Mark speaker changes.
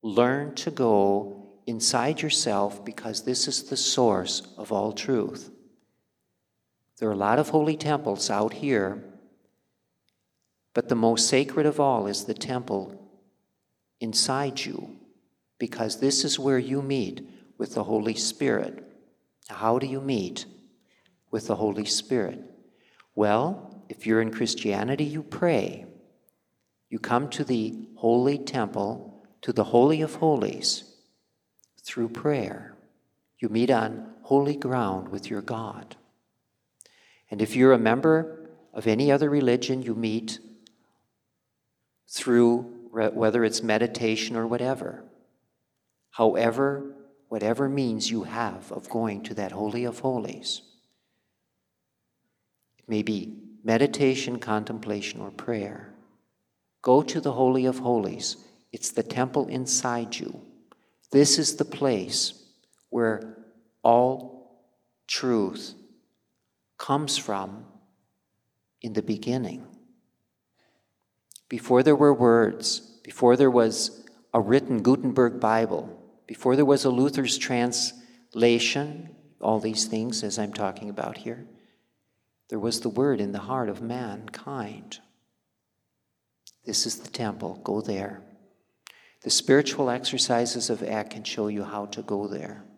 Speaker 1: learn to go inside yourself, because this is the source of all truth. There are a lot of holy temples out here, but the most sacred of all is the temple inside you, because this is where you meet with the Holy Spirit. How do you meet with the Holy Spirit? Well, if you're in Christianity, you pray. You come to the holy temple, to the Holy of Holies, through prayer. You meet on holy ground with your God. And if you're a member of any other religion, you meet through, whether it's meditation or whatever. However, whatever means you have of going to that Holy of Holies. It may be meditation, contemplation, or prayer. Go to the Holy of Holies. It's the temple inside you. This is the place where all truth comes from in the beginning. Before there were words, before there was a written Gutenberg Bible, before there was a Luther's translation, all these things as I'm talking about here, there was the Word in the heart of mankind. This is the temple. Go there. The spiritual exercises of Eck can show you how to go there.